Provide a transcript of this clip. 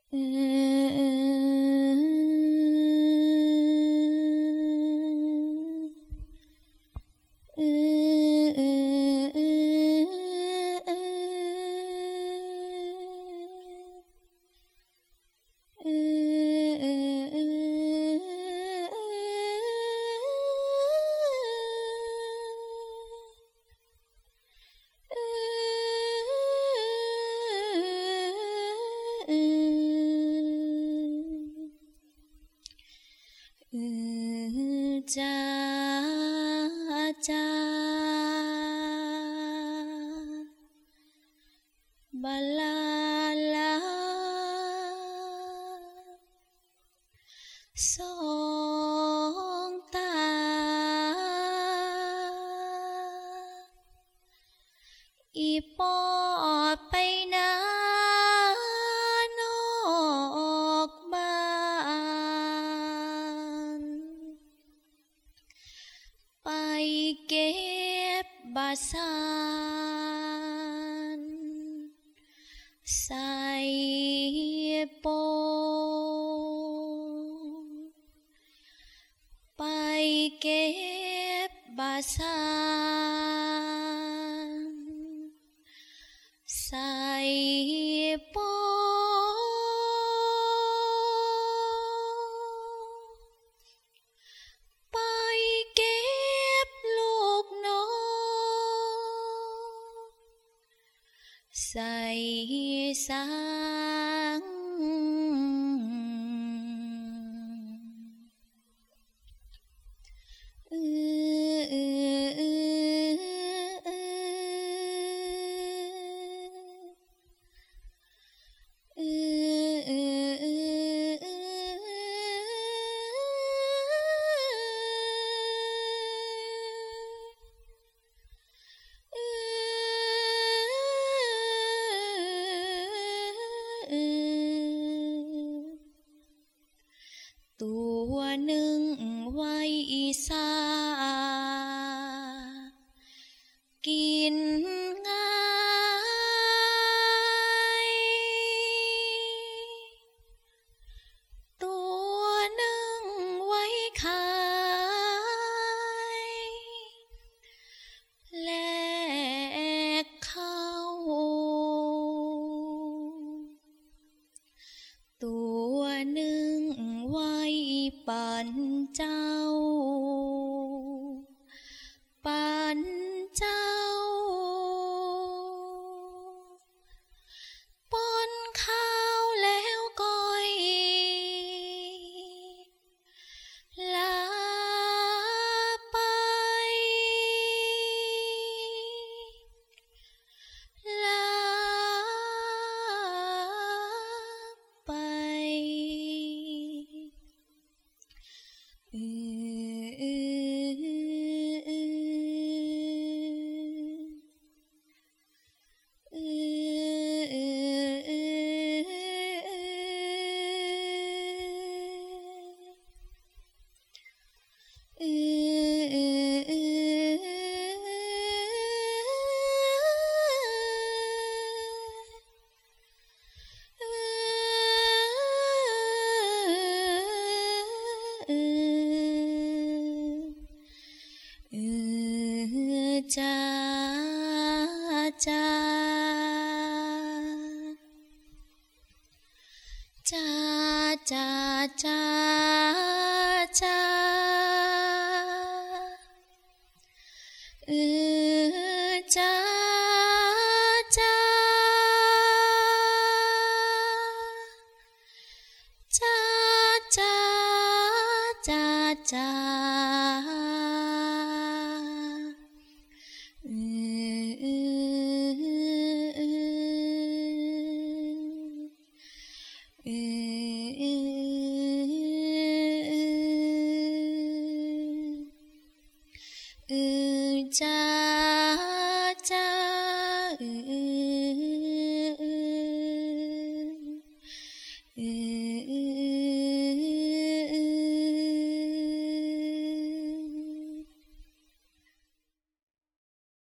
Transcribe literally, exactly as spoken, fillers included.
จ้าจ้าบาลาลาสองตาอีปอไปนานอกบ้านไปเก็บบาสานใส่โปไปเก็บบาสานใส่โปไปเก็บลูกน้องใส่สางเออเออเออเออเอตัวหนึ่งไว้สากินง่ายตัวหนึ่งไว้ขายแลกเข้าตัวหนึ่งไว้ปันเจ้าปันเจ้าป้อนข้าวแล้วก้อยลาไปลาไปเออเออเออเออเออเออจ้าจ้าจ้าจ้าจ้าจ้าเออจ้าจ้าจ้าจ้าจ้าจ้าเออเออเออเออเออจ้าจ้าเออ